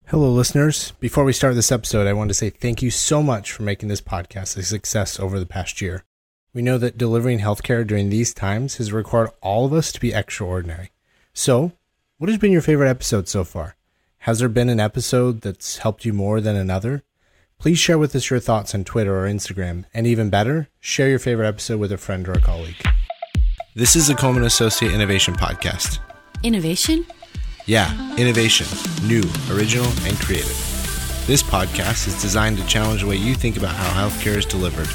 Hello, listeners. Before we start this episode, I want to say thank you so much for making this podcast a success over the past year. We know that delivering healthcare during these times has required all of us to be extraordinary. So, what has been your favorite episode so far? Has there been an episode that's helped you more than another? Please share with us your thoughts on Twitter or Instagram, and even better, share your favorite episode with a friend or a colleague. This is the Coleman Associate Innovation Podcast. Innovation? Yeah, innovation, new, original, and creative. This podcast is designed to challenge the way you think about how healthcare is delivered.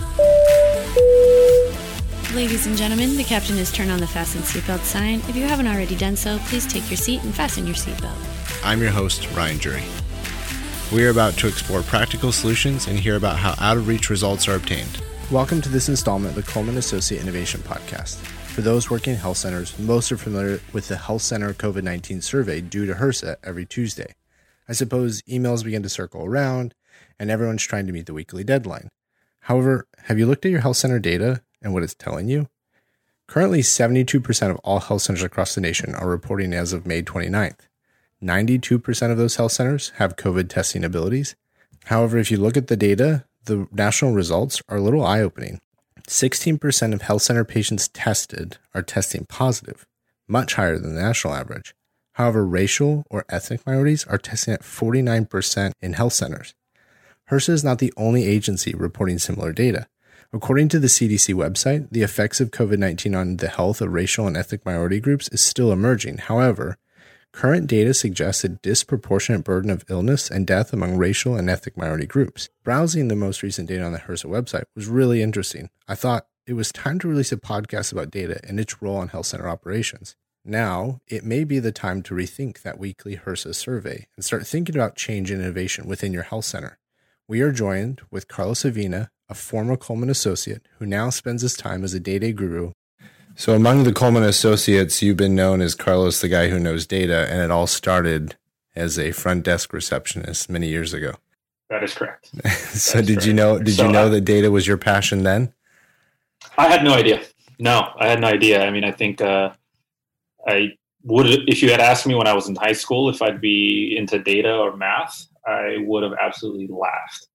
Ladies and gentlemen, the captain has turned on the fasten seatbelt sign. If you haven't already done so, please take your seat and fasten your seatbelt. I'm your host, Ryan Jury. We are about to explore practical solutions and hear about how out-of-reach results are obtained. Welcome to this installment of the Coleman Associate Innovation Podcast. For those working in health centers, most are familiar with the Health Center COVID-19 survey due to HRSA every Tuesday. I suppose emails begin to circle around, and everyone's trying to meet the weekly deadline. However, have you looked at your health center data and what it's telling you? Currently, 72% of all health centers across the nation are reporting as of May 29th. 92% of those health centers have COVID testing abilities. However, if you look at the data, the national results are a little eye-opening. 16% of health center patients tested are testing positive, much higher than the national average. However, racial or ethnic minorities are testing at 49% in health centers. HRSA is not the only agency reporting similar data. According to the CDC website, the effects of COVID-19 on the health of racial and ethnic minority groups is still emerging. However, current data suggests a disproportionate burden of illness and death among racial and ethnic minority groups. Browsing the most recent data on the HRSA website was really interesting. I thought it was time to release a podcast about data and its role in health center operations. Now, it may be the time to rethink that weekly HRSA survey and start thinking about change and innovation within your health center. We are joined with Carlos Avina, a former Coleman associate who now spends his time as a data guru. So among the Coleman associates, you've been known as Carlos, the guy who knows data, and it all started as a front desk receptionist many years ago. That is correct. So did you know that data was your passion then? I had no idea. No, I had no idea. I mean, I think I would, if you had asked me when I was in high school if I'd be into data or math, I would have absolutely laughed.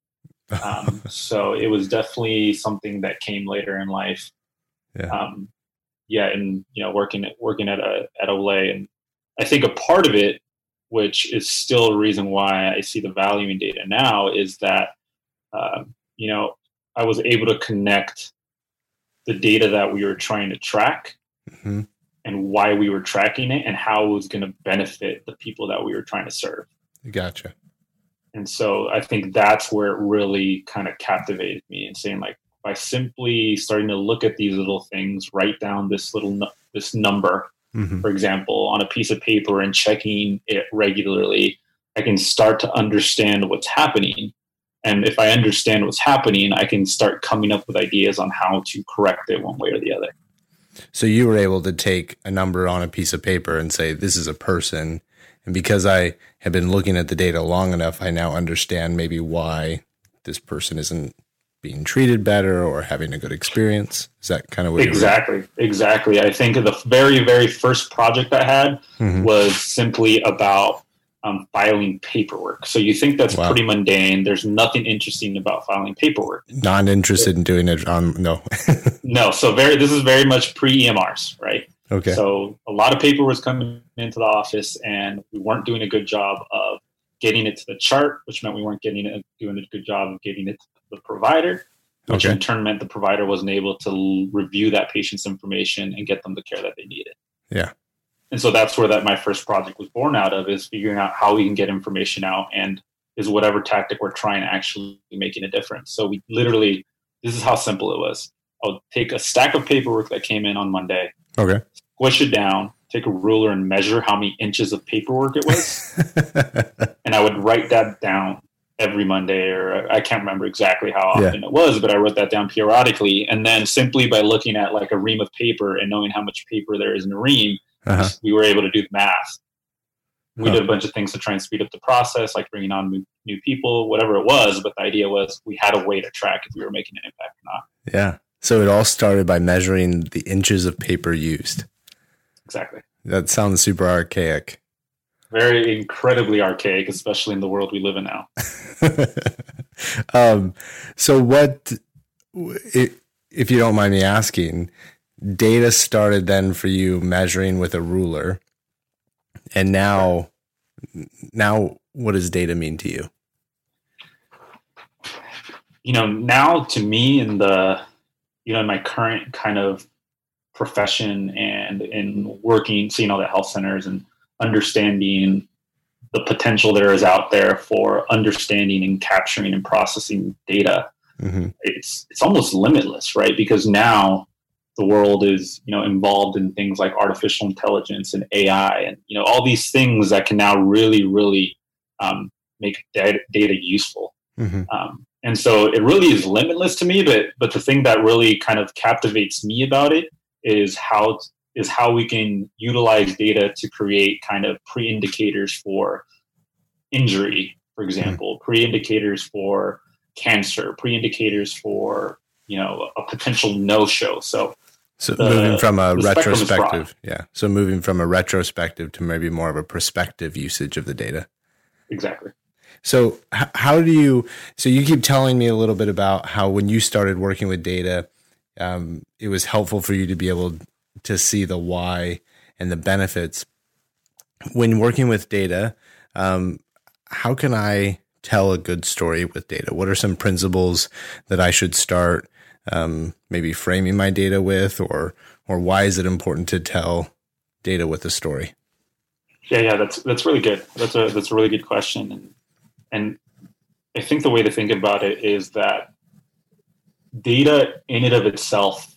So it was definitely something that came later in life. Yeah. And working at Olay, and I think a part of it, which is still a reason why I see the value in data now, is that I was able to connect the data that we were trying to track and why we were tracking it and how it was going to benefit the people that we were trying to serve. Gotcha. And so I think that's where it really kind of captivated me, and saying, like, by simply starting to look at these little things, write down this number, for example, on a piece of paper and checking it regularly, I can start to understand what's happening. And if I understand what's happening, I can start coming up with ideas on how to correct it one way or the other. So you were able to take a number on a piece of paper and say, this is a person. And because I have been looking at the data long enough, I now understand maybe why this person isn't being treated better or having a good experience. Is that kind of what Exactly. I think the very, very first project I had was simply about filing paperwork. So you think that's pretty mundane. There's nothing interesting about filing paperwork. Not interested in doing it no. No. So this is very much pre-EMRs, right? Okay. So a lot of paper was coming into the office, and we weren't doing a good job of getting it to the chart, which meant we weren't doing a good job of getting it to the provider, which in turn meant the provider wasn't able to review that patient's information and get them the care that they needed. Yeah. And so that's where my first project was born out of, is figuring out how we can get information out, and is whatever tactic we're trying actually making a difference. So we literally, this is how simple it was. I would take a stack of paperwork that came in on Monday, squish it down, take a ruler and measure how many inches of paperwork it was. And I would write that down every Monday, or I can't remember exactly how often it was, but I wrote that down periodically. And then simply by looking at like a ream of paper and knowing how much paper there is in a ream, we were able to do the math. We did a bunch of things to try and speed up the process, like bringing on new people, whatever it was. But the idea was we had a way to track if we were making an impact or not. Yeah. So it all started by measuring the inches of paper used. Exactly. That sounds super archaic. very incredibly archaic, especially in the world we live in now. So what, if you don't mind me asking, data started then for you measuring with a ruler, and now what does data mean to you? Now to me in in my current kind of profession and in working, seeing all the health centers and understanding the potential there is out there for understanding and capturing and processing data, it's almost limitless, right? Because now the world is, involved in things like artificial intelligence and AI and, all these things that can now really, really make data useful. And so it really is limitless to me, but the thing that really kind of captivates me about it is how we can utilize data to create kind of pre-indicators for injury, for example, pre-indicators for cancer, pre-indicators for, a potential no-show. So moving from a retrospective, So moving from a retrospective to maybe more of a prospective usage of the data. Exactly. So how do you keep telling me a little bit about how when you started working with data, it was helpful for you to be able to see the why and the benefits. When working with data, how can I tell a good story with data? What are some principles that I should start maybe framing my data with, or why is it important to tell data with a story? Yeah, that's really good. That's a really good question. And I think the way to think about it is that data in and of itself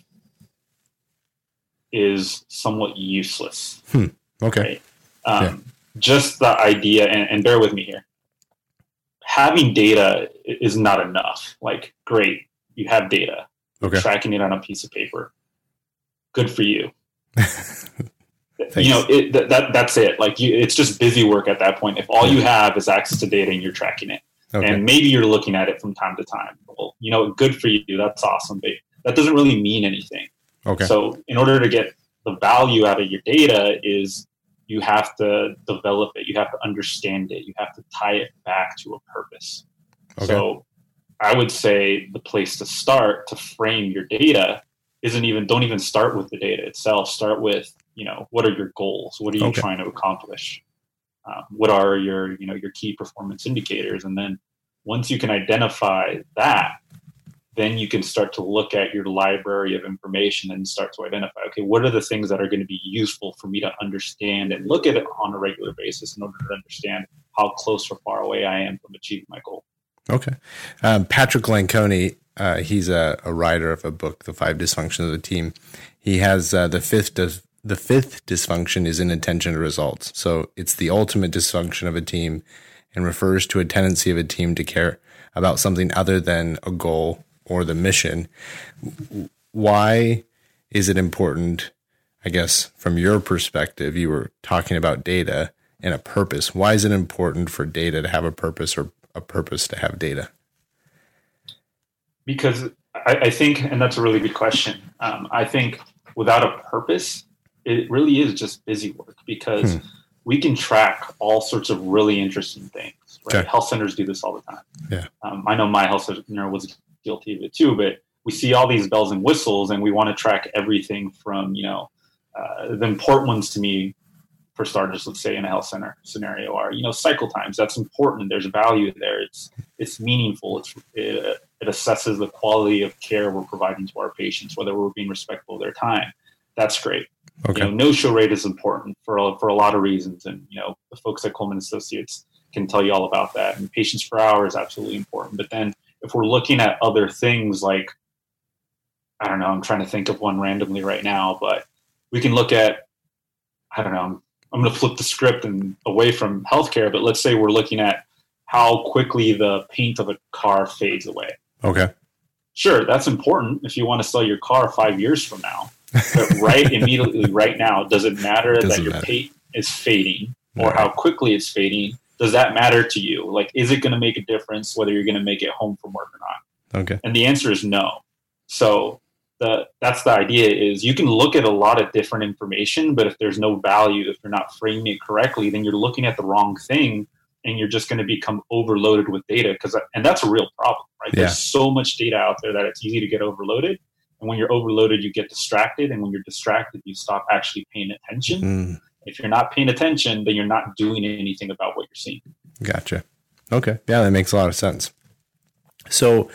is somewhat useless. Okay. Right? Just the idea, and bear with me here, having data is not enough. Like, great, you have data. Okay. Tracking it on a piece of paper. Good for you. Thanks. That's it. Like, it's just busy work at that point. If all you have is access to data and you're tracking it, and maybe you're looking at it from time to time, well, good for you. That's awesome. But that doesn't really mean anything. Okay. So in order to get the value out of your data is you have to develop it. You have to understand it. You have to tie it back to a purpose. Okay. So I would say the place to start to frame your data don't even start with the data itself. Start with, what are your goals? What are you trying to accomplish? What are your key performance indicators? And then once you can identify that, then you can start to look at your library of information and start to identify, okay, what are the things that are going to be useful for me to understand and look at it on a regular basis in order to understand how close or far away I am from achieving my goal. Okay. Patrick Lencioni, he's a writer of a book, The 5 Dysfunctions of the Team. He has the fifth dysfunction is inattention to results. So it's the ultimate dysfunction of a team and refers to a tendency of a team to care about something other than a goal or the mission. Why is it important, I guess, from your perspective, you were talking about data and a purpose. Why is it important for data to have a purpose or a purpose to have data? Because I think, and that's a really good question. I think without a purpose, it really is just busy work because we can track all sorts of really interesting things. Right? Okay. Health centers do this all the time. Yeah. I know my health center was guilty of it too, but we see all these bells and whistles and we want to track everything from, the important ones to me, for starters, let's say in a health center scenario are, cycle times. That's important. There's value there. It's meaningful. It assesses the quality of care we're providing to our patients, whether we're being respectful of their time. That's great. Okay. No-show rate is important for a lot of reasons. And, the folks at Coleman Associates can tell you all about that. And patients per hour is absolutely important. But then if we're looking at other things like, I don't know, I'm trying to think of one randomly right now, but we can look at, I don't know, I'm going to flip the script and away from healthcare, but let's say we're looking at how quickly the paint of a car fades away. Okay. Sure, that's important if you want to sell your car 5 years from now. But immediately right now, does it matter that your paint is fading or how quickly it's fading? Does that matter to you? Like, is it going to make a difference whether you're going to make it home from work or not? Okay. And the answer is no. So that's the idea, is you can look at a lot of different information, but if there's no value, if you're not framing it correctly, then you're looking at the wrong thing, and you're just going to become overloaded with data. And that's a real problem, right? Yeah. There's so much data out there that it's easy to get overloaded. And when you're overloaded, you get distracted. And when you're distracted, you stop actually paying attention. If you're not paying attention, then you're not doing anything about what you're seeing. Gotcha. Okay. Yeah, that makes a lot of sense. So,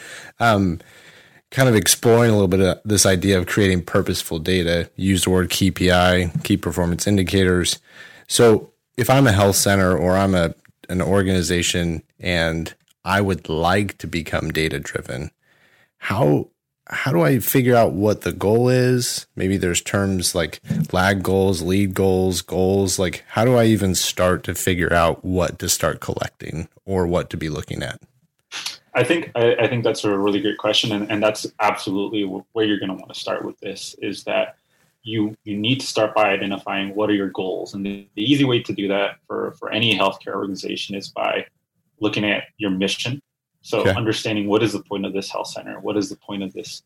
kind of exploring a little bit of this idea of creating purposeful data, use the word KPI, key performance indicators. So if I'm a health center or I'm an organization and I would like to become data driven, how do I figure out what the goal is? Maybe there's terms like lag goals, lead goals. Like, how do I even start to figure out what to start collecting or what to be looking at? I think that's a really great question. And that's absolutely where you're going to want to start with this, is that you need to start by identifying what are your goals. And the easy way to do that for any healthcare organization is by looking at your mission. So understanding what is the point of this health center? What is the point of this,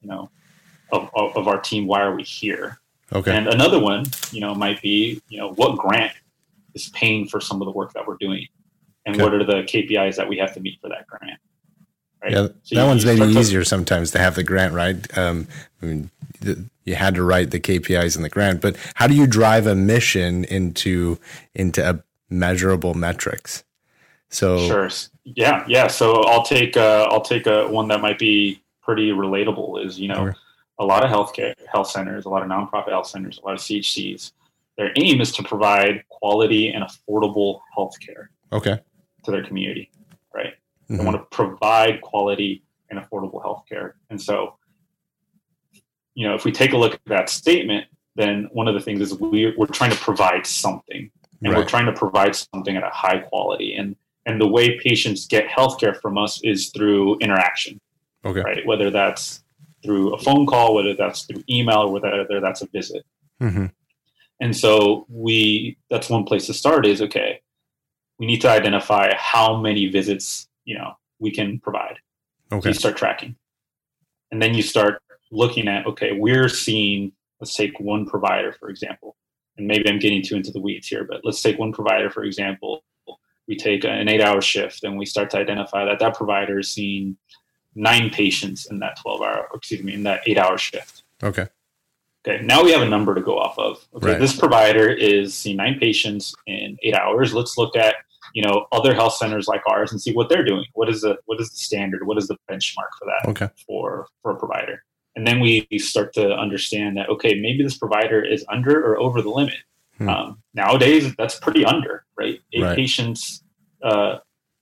of our team? Why are we here? Okay. And another one, might be, what grant is paying for some of the work that we're doing? And what are the KPIs that we have to meet for that grant? Right? Yeah, so that one's maybe easier sometimes to have the grant, right? You had to write the KPIs in the grant, but how do you drive a mission into a measurable metrics? So sure, yeah. So I'll take a one that might be pretty relatable. Is a lot of health centers, a lot of nonprofit health centers, a lot of CHCs. Their aim is to provide quality and affordable healthcare. To their community, right? They want to provide quality and affordable healthcare. And so, if we take a look at that statement, then one of the things is we're trying to provide something, and we're trying to provide something at a high quality. And the way patients get healthcare from us is through interaction, right? Whether that's through a phone call, whether that's through email, or whether that's a visit. And so that's one place to start is, we need to identify how many visits, we can provide. So you start tracking. And then you start looking at, we're seeing, let's take one provider, for example, and maybe I'm getting too into the weeds here, but let's take one provider, for example. We take an 8-hour shift and we start to identify that provider is seeing 9 patients in that 8-hour shift. Okay. Now we have a number to go off of. This provider is seeing 9 patients in 8 hours. Let's look at, other health centers like ours and see what they're doing. What is the standard? What is the benchmark for that for a provider? And then we start to understand that, maybe this provider is under or over the limit. Nowadays, that's pretty under, right? 8 patients, 9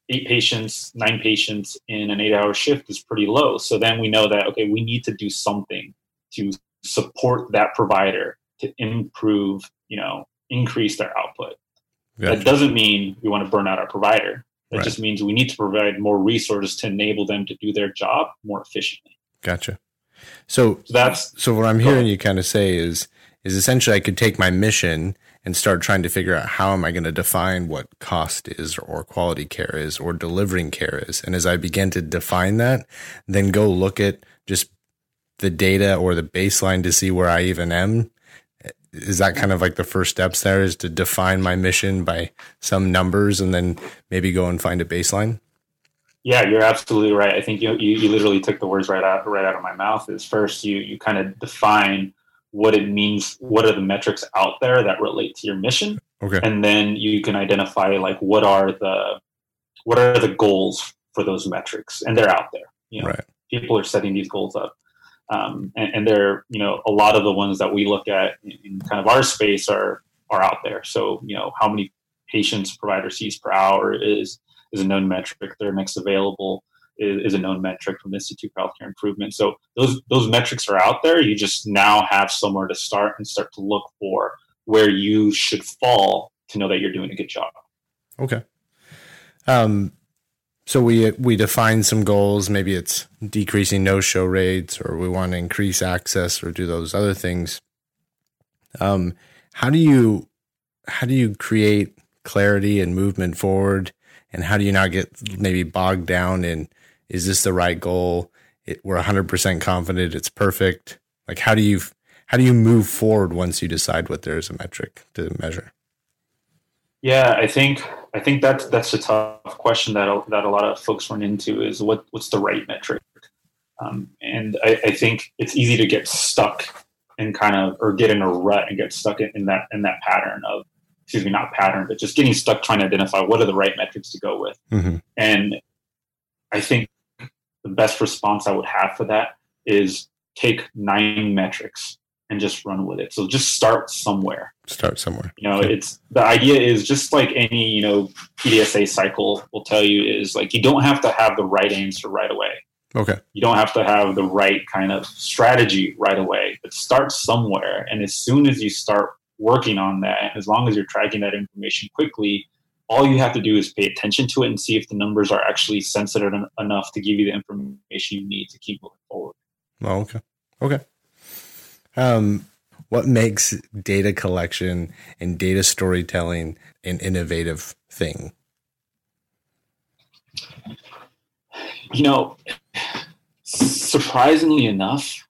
patients in an 8-hour shift is pretty low. So then we know that, we need to do something to support that provider to improve, increase their output. That doesn't mean we want to burn out our provider. That just means we need to provide more resources to enable them to do their job more efficiently. Gotcha. So what I'm hearing you kind of say is essentially I could take my mission and start trying to figure out how am I going to define what cost is or quality care is or delivering care is. And as I begin to define that, then go look at just the data or the baseline to see where I even am. Is that kind of like the first steps there, is to define my mission by some numbers and then maybe go and find a baseline? Yeah, you're absolutely right. I think you literally took the words right out of my mouth. Is first you kind of define what it means, what are the metrics out there that relate to your mission. And then you can identify like what are the goals for those metrics, and they're out there. People are setting these goals up. And they're, a lot of the ones that we look at in kind of our space are out there. So, how many patients provider sees per hour is a known metric. Their next available is a known metric from the Institute for Healthcare Improvement. So those metrics are out there. You just now have somewhere to start and start to look for where you should fall to know that you're doing a good job. So we define some goals. Maybe it's decreasing no-show rates, or we want to increase access, or do those other things. How do you create clarity and movement forward? And how do you not get maybe bogged down in, is this the right goal? We're 100% confident it's perfect. Like, how do you move forward once you decide what there is a metric to measure? Yeah, I think that's a tough question that a lot of folks run into is what's the right metric. And I think it's easy to get stuck and or get in a rut and get stuck in that pattern of, not pattern, but just getting stuck trying to identify what are the right metrics to go with. Mm-hmm. And I think the best response I would have for that is take 9 metrics and just run with it. So just start somewhere. Okay. It's the idea is just like any, PDSA cycle will tell you is like, you don't have to have the right answer right away. Okay. You don't have to have the right kind of strategy right away, but start somewhere. And as soon as you start working on that, as long as you're tracking that information quickly, all you have to do is pay attention to it and see if the numbers are actually sensitive enough to give you the information you need to keep moving forward. Oh, okay. What makes data collection and data storytelling an innovative thing? Surprisingly enough,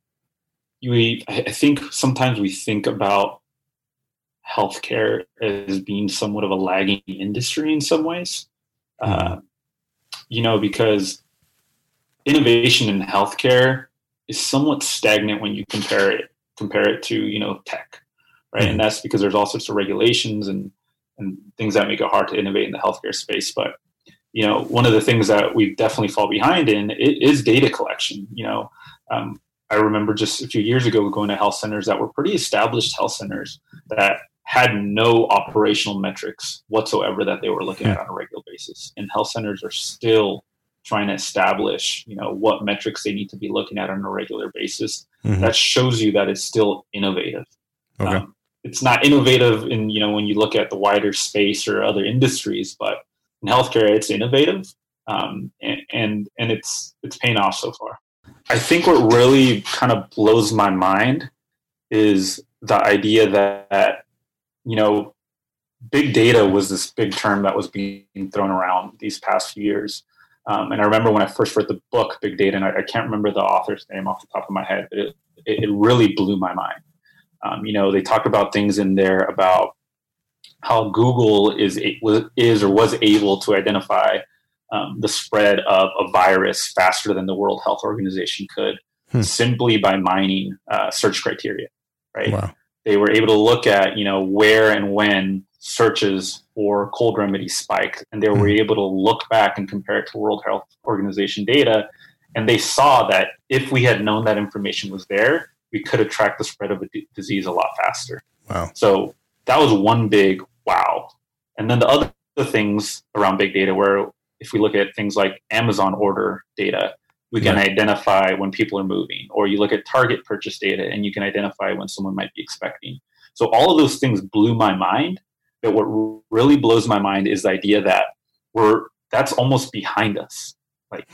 I think sometimes we think about healthcare as being somewhat of a lagging industry in some ways, because innovation in healthcare is somewhat stagnant when you compare it to, tech, right? Mm-hmm. And that's because there's all sorts of regulations and things that make it hard to innovate in the healthcare space. But, one of the things that we definitely fall behind in is data collection. I remember just a few years ago going to health centers that were pretty established health centers that had no operational metrics whatsoever that they were looking at on a regular basis. And health centers are still trying to establish, what metrics they need to be looking at on a regular basis. Mm-hmm. That shows you that it's still innovative. Okay. It's not innovative in, when you look at the wider space or other industries, but in healthcare, it's innovative. And it's paying off so far. I think what really kind of blows my mind is the idea that, big data was this big term that was being thrown around these past few years. And I remember when I first read the book, Big Data, and I can't remember the author's name off the top of my head, but it really blew my mind. They talk about things in there about how Google was able to identify the spread of a virus faster than the World Health Organization could simply by mining search criteria, right? Wow. They were able to look at, where and when searches for cold remedies spiked, and they were able to look back and compare it to World Health Organization data. And they saw that if we had known that information was there, we could have tracked the spread of a disease a lot faster. Wow. So that was one big wow. And then the other things around big data, where if we look at things like Amazon order data, we can identify when people are moving, or you look at Target purchase data and you can identify when someone might be expecting. So all of those things blew my mind. But what really blows my mind is the idea that that's almost behind us. Like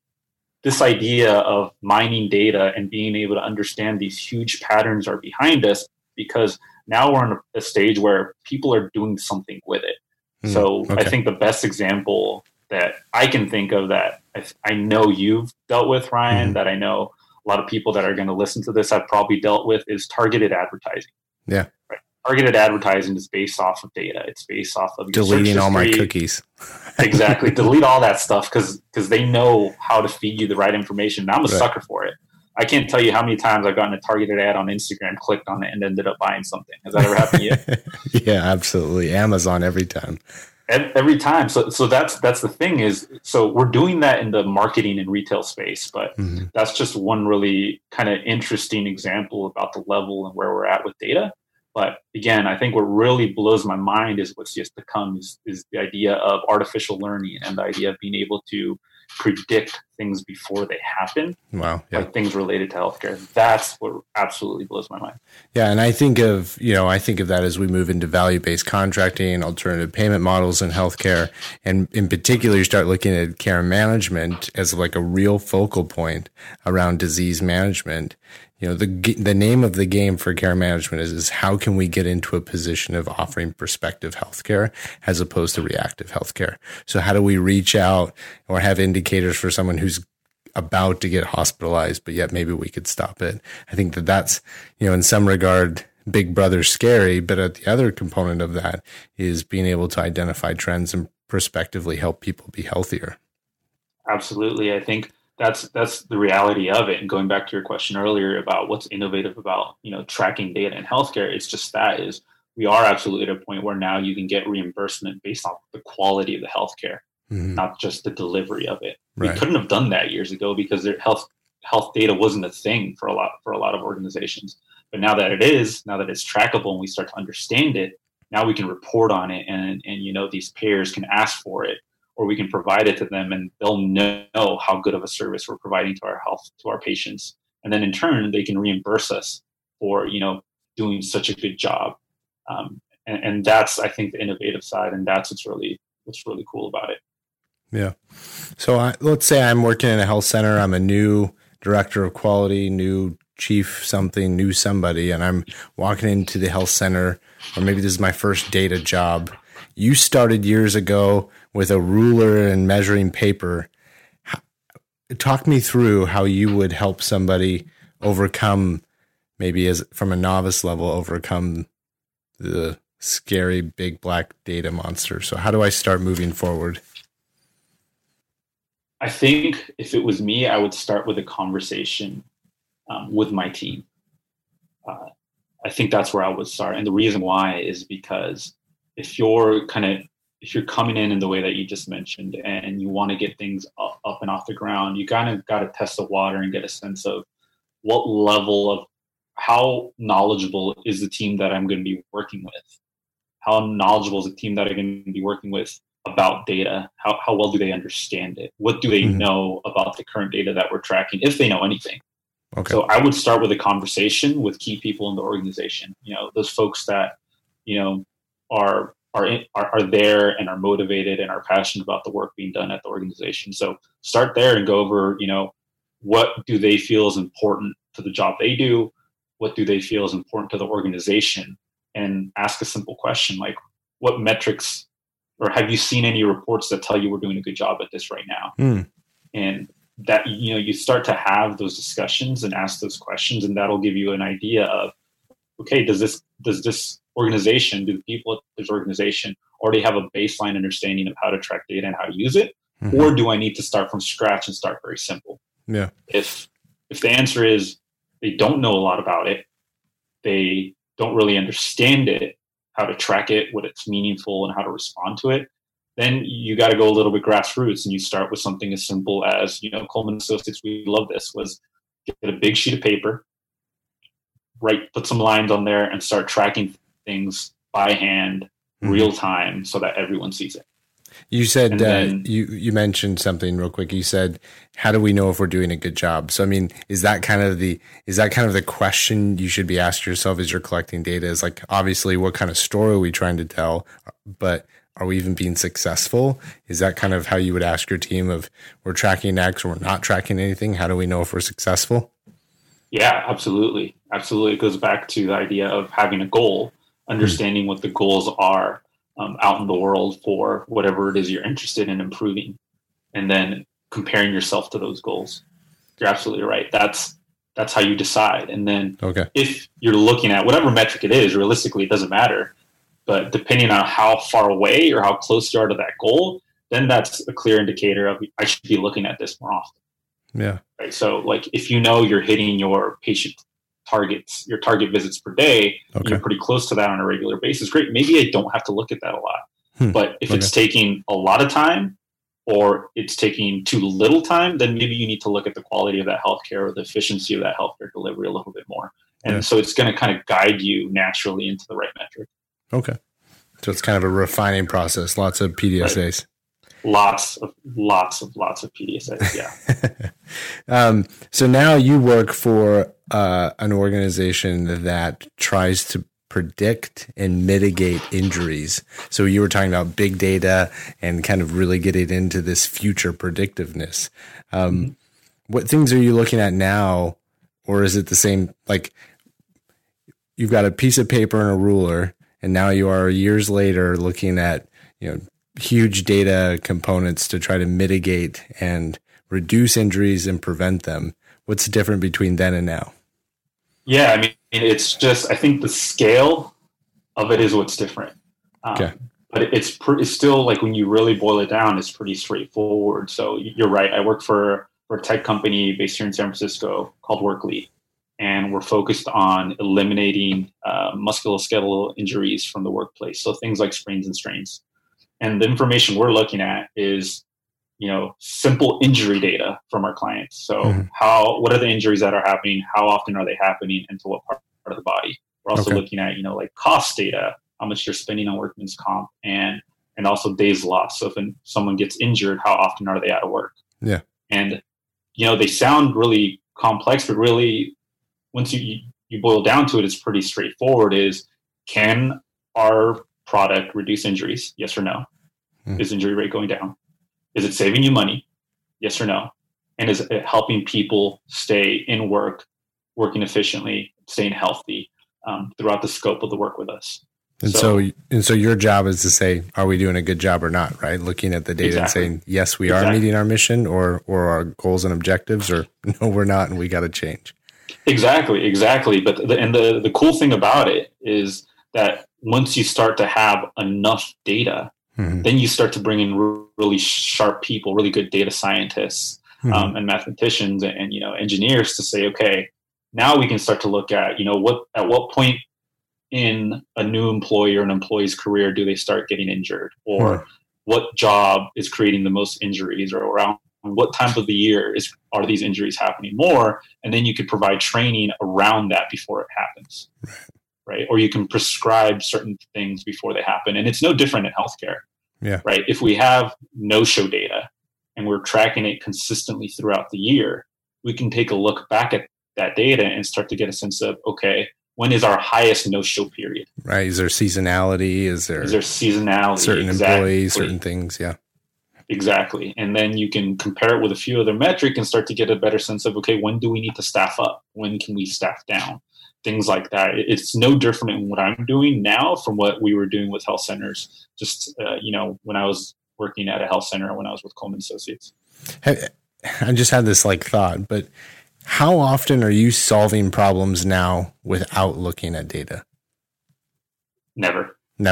this idea of mining data and being able to understand these huge patterns are behind us, because now we're in a stage where people are doing something with it. So I think the best example that I can think of that I know you've dealt with, Ryan, that I know a lot of people that are going to listen to this have probably dealt with, is targeted advertising. Yeah. Right. Targeted advertising is based off of data. It's based off of deleting all my cookies. Exactly. Delete all that stuff because they know how to feed you the right information. And I'm a sucker for it. I can't tell you how many times I've gotten a targeted ad on Instagram, clicked on it, and ended up buying something. Has that ever happened to you? Yeah, absolutely. Amazon every time. Every time. So that's the thing is, so we're doing that in the marketing and retail space, but that's just one really kind of interesting example about the level and where we're at with data. But again, I think what really blows my mind is what's just to come is the idea of artificial learning and the idea of being able to predict things before they happen. Wow. Yeah. Like things related to healthcare. That's what absolutely blows my mind. Yeah. And I think of that as we move into value-based contracting, alternative payment models in healthcare. And in particular, you start looking at care management as like a real focal point around disease management. The name of the game for care management is how can we get into a position of offering prospective healthcare as opposed to reactive healthcare? So how do we reach out or have indicators for someone who's about to get hospitalized, but yet maybe we could stop it. I think that's, in some regard, Big Brother's scary, but the other component of that is being able to identify trends and prospectively help people be healthier. Absolutely. I think that's the reality of it. And going back to your question earlier about what's innovative about, tracking data in healthcare, it's just that is we are absolutely at a point where now you can get reimbursement based on the quality of the healthcare, not just the delivery of it. Right. We couldn't have done that years ago because their health data wasn't a thing for a lot of organizations. But now that it is, now that it's trackable and we start to understand it, now we can report on it and these payers can ask for it, or we can provide it to them and they'll know how good of a service we're providing to our patients. And then in turn, they can reimburse us for, doing such a good job. And that's, I think, the innovative side. And that's what's really cool about it. Yeah. So let's say I'm working in a health center. I'm a new director of quality, new chief something, new somebody, and I'm walking into the health center, or maybe this is my first data job. You started years ago with a ruler and measuring paper. Talk me through how you would help somebody overcome, maybe as from a novice level, overcome the scary big black data monster. So how do I start moving forward? I think if it was me, I would start with a conversation with my team. I think that's where I would start. And the reason why is because if you're coming in the way that you just mentioned and you want to get things up and off the ground, you kind of got to test the water and get a sense of what level of how knowledgeable is the team that I'm going to be working with? How knowledgeable is the team that I'm going to be working with about data? How well do they understand it? What do they know about the current data that we're tracking, if they know anything? Okay. So I would start with a conversation with key people in the organization. Those folks that are there and are motivated and are passionate about the work being done at the organization. So start there and go over, what do they feel is important to the job they do? What do they feel is important to the organization? And ask a simple question like, what metrics, or have you seen any reports that tell you we're doing a good job at this right now? And that, you start to have those discussions and ask those questions, and that'll give you an idea of, okay, does this organization, do the people at this organization already have a baseline understanding of how to track data and how to use it? Or do I need to start from scratch and start very simple? Yeah. If the answer is they don't know a lot about it, they don't really understand it, how to track it, what it's meaningful, and how to respond to it, then you got to go a little bit grassroots and you start with something as simple as, Coleman Associates, we love this, was get a big sheet of paper, put some lines on there and start tracking things by hand, real time, so that everyone sees it. You said, you mentioned something real quick. You said, how do we know if we're doing a good job? So, I mean, is that kind of the question you should be asking yourself as you're collecting data? Is like, obviously, what kind of story are we trying to tell? But are we even being successful? Is that kind of how you would ask your team of, we're tracking X or we're not tracking anything? How do we know if we're successful? Yeah, absolutely. Absolutely. It goes back to the idea of having a goal, understanding what the goals are out in the world for whatever it is you're interested in improving, and then comparing yourself to those goals. You're absolutely right. That's how you decide. And then if you're looking at whatever metric it is, realistically, it doesn't matter. But depending on how far away or how close you are to that goal, then that's a clear indicator of, I should be looking at this more often. Yeah. Right. So like, if you're hitting your patient targets, your target visits per day, you're pretty close to that on a regular basis, great. Maybe I don't have to look at that a lot. But if it's taking a lot of time or it's taking too little time, then maybe you need to look at the quality of that healthcare or the efficiency of that healthcare delivery a little bit more. And so it's going to kind of guide you naturally into the right metric. Okay. So it's kind of a refining process. Lots of PDSAs. Right. Lots of PDSAs. Yeah. So now you work for an organization that tries to predict and mitigate injuries. So you were talking about big data and kind of really getting into this future predictiveness. What things are you looking at now, or is it the same? Like, you've got a piece of paper and a ruler, and now you are years later looking at, huge data components to try to mitigate and reduce injuries and prevent them. What's different between then and now? Yeah, I mean, it's just, I think the scale of it is what's different. Okay. But it's still, like, when you really boil it down, it's pretty straightforward. So you're right. I work for a tech company based here in San Francisco called Workly, and we're focused on eliminating musculoskeletal injuries from the workplace. So things like sprains and strains. And the information we're looking at is, simple injury data from our clients. So what are the injuries that are happening? How often are they happening, and to what part of the body? We're also looking at, like cost data, how much you're spending on workman's comp, and also days lost. So if someone gets injured, how often are they out of work? Yeah. And, they sound really complex, but really once you boil down to it, it's pretty straightforward. Can our product reduce injuries? Yes or no? Is injury rate going down? Is it saving you money? Yes or no? And is it helping people stay in work, working efficiently, staying healthy throughout the scope of the work with us? And so your job is to say, are we doing a good job or not, right? Looking at the data and saying, yes, we are meeting our mission or our goals and objectives, or no, we're not, and we got to change. Exactly. But the cool thing about it is that once you start to have enough data, then you start to bring in really sharp people, really good data scientists and mathematicians and engineers to say, okay, now we can start to look at at what point in a new employee or an employee's career do they start getting injured, or what job is creating the most injuries, or around what time of the year are these injuries happening more, and then you could provide training around that before it happens. Right? Or you can prescribe certain things before they happen. And it's no different in healthcare. Yeah. Right? If we have no-show data and we're tracking it consistently throughout the year, we can take a look back at that data and start to get a sense of, okay, when is our highest no-show period? Right. Is there seasonality? Is there seasonality? Certain employees, certain things. Yeah. Exactly. And then you can compare it with a few other metrics and start to get a better sense of, okay, when do we need to staff up? When can we staff down? Things like that. It's no different in what I'm doing now from what we were doing with health centers, just, when I was working at a health center, when I was with Coleman Associates. I just had this thought, but how often are you solving problems now without looking at data? Never.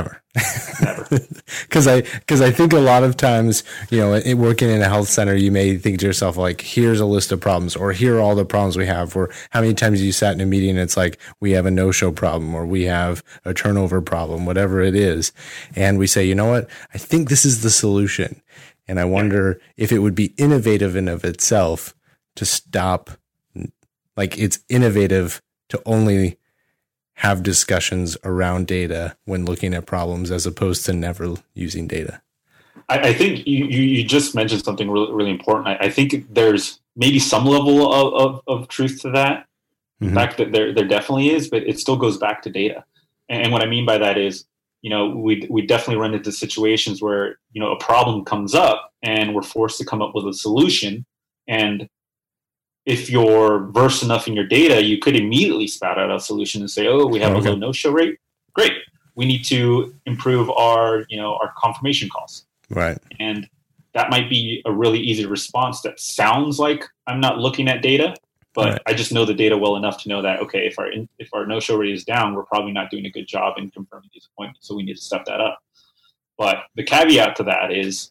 Because I think a lot of times, working in a health center, you may think to yourself, like, here's a list of problems, or here are all the problems we have, or how many times you sat in a meeting and it's like, we have a no-show problem, or we have a turnover problem, whatever it is. And we say, you know what, I think this is the solution. And I wonder if it would be innovative in of itself to stop, like, it's innovative to only have discussions around data when looking at problems, as opposed to never using data. I think you just mentioned something really, really important. I think there's maybe some level of truth to that. In fact, that there definitely is, but it still goes back to data. And what I mean by that is, we definitely run into situations where, a problem comes up and we're forced to come up with a solution. And if you're versed enough in your data, you could immediately spout out a solution and say, oh, we have a low no-show rate. Great. We need to improve our confirmation calls. Right. And that might be a really easy response that sounds like I'm not looking at data, but I just know the data well enough to know that, okay, if our no-show rate is down, we're probably not doing a good job in confirming these appointments. So we need to step that up. But the caveat to that is,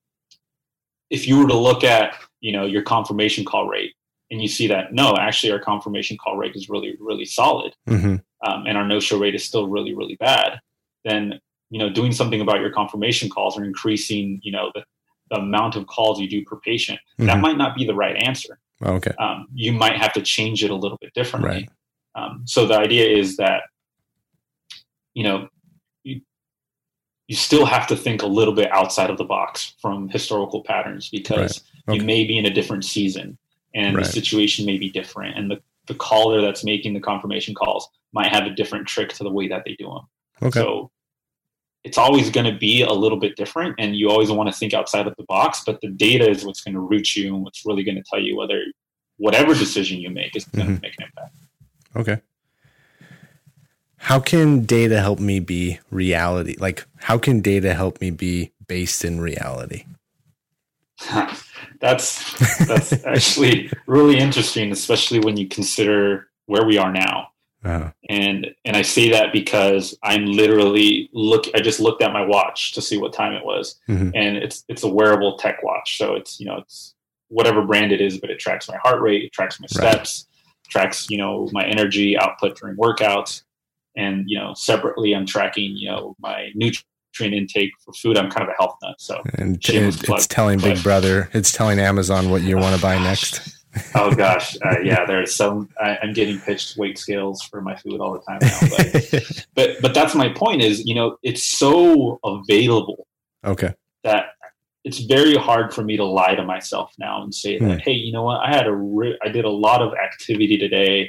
if you were to look at, your confirmation call rate, and you see that, no, actually our confirmation call rate is really, really solid, and our no-show rate is still really, really bad, then, doing something about your confirmation calls, or increasing, the amount of calls you do per patient, that might not be the right answer. Okay. You might have to change it a little bit differently. Right. So the idea is that, you still have to think a little bit outside of the box from historical patterns, because you may be in a different season. And the situation may be different, and the caller that's making the confirmation calls might have a different trick to the way that they do them. Okay. So it's always going to be a little bit different, and you always want to think outside of the box, but the data is what's going to root you and what's really going to tell you whether whatever decision you make is going to make an impact. Okay. How can data help me be reality? Like, how can data help me be based in reality? That's actually really interesting, especially when you consider where we are now. Uh-huh. And I say that because I'm literally I just looked at my watch to see what time it was, Mm-hmm. and it's a wearable tech watch. So it's whatever brand it is, but it tracks my heart rate, it tracks my steps, tracks, my energy output during workouts. And, separately I'm tracking, my nutrient intake for food. I'm kind of a health nut. So and it's telling Big Brother, it's telling Amazon what you want to buy next. Oh gosh. Yeah, there's some, I'm getting pitched weight scales for my food all the time now, but that's my point is, it's so available. Okay. That it's very hard for me to lie to myself now and say that, hey, you know what? I did a lot of activity today,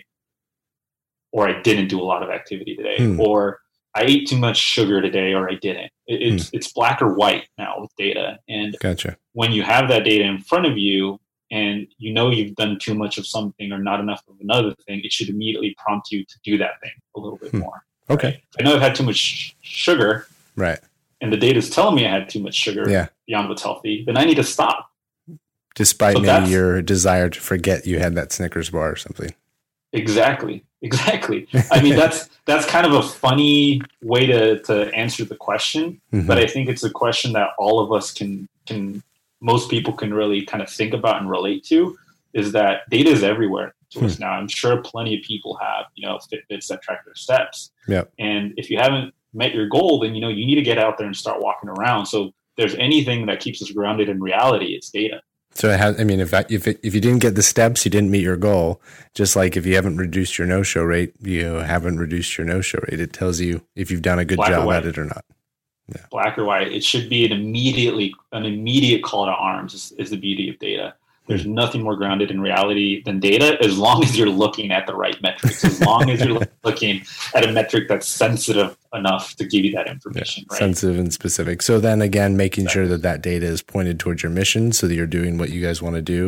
or I didn't do a lot of activity today, or I ate too much sugar today, or I didn't. It's black or white now with data. And gotcha. When you have that data in front of you, and you've done too much of something or not enough of another thing, it should immediately prompt you to do that thing a little bit more. Okay. Right? I know I've had too much sugar, right? And the data is telling me I had too much sugar beyond what's healthy, then I need to stop. Despite maybe your desire to forget you had that Snickers bar or something. Exactly. I mean, that's kind of a funny way to answer the question, but I think it's a question that all of us can most people can really kind of think about and relate to, is that data is everywhere to us now. I'm sure plenty of people have, Fitbits that track their steps. Yep. And if you haven't met your goal, then, you need to get out there and start walking around. So if there's anything that keeps us grounded in reality, it's data. So it has, I mean, if you didn't get the steps, you didn't meet your goal. Just like if you haven't reduced your no-show rate, you haven't reduced your no-show rate. It tells you if you've done a good job at it or not. Yeah. Black or white. It should be an immediate call to arms is the beauty of data. There's nothing more grounded in reality than data, as long as you're looking at the right metrics, as long as you're looking at a metric that's sensitive enough to give you that information. Right? Sensitive and specific. So then again, making sure that data is pointed towards your mission so that you're doing what you guys want to do.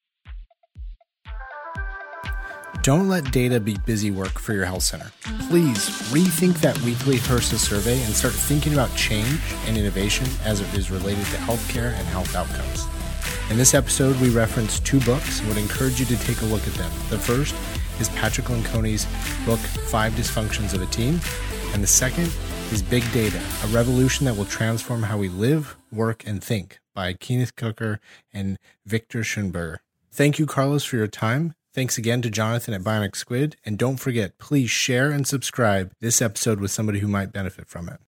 Don't let data be busy work for your health center. Please rethink that weekly HRSA survey and start thinking about change and innovation as it is related to healthcare and health outcomes. In this episode, we reference 2 books and would encourage you to take a look at them. The first is Patrick Lencioni's book, 5 Dysfunctions of a Team. And the second is Big Data, a revolution that will transform how we live, work, and think, by Kenneth Cooker and Victor Schoenberger. Thank you, Carlos, for your time. Thanks again to Jonathan at Bionic Squid. And don't forget, please share and subscribe this episode with somebody who might benefit from it.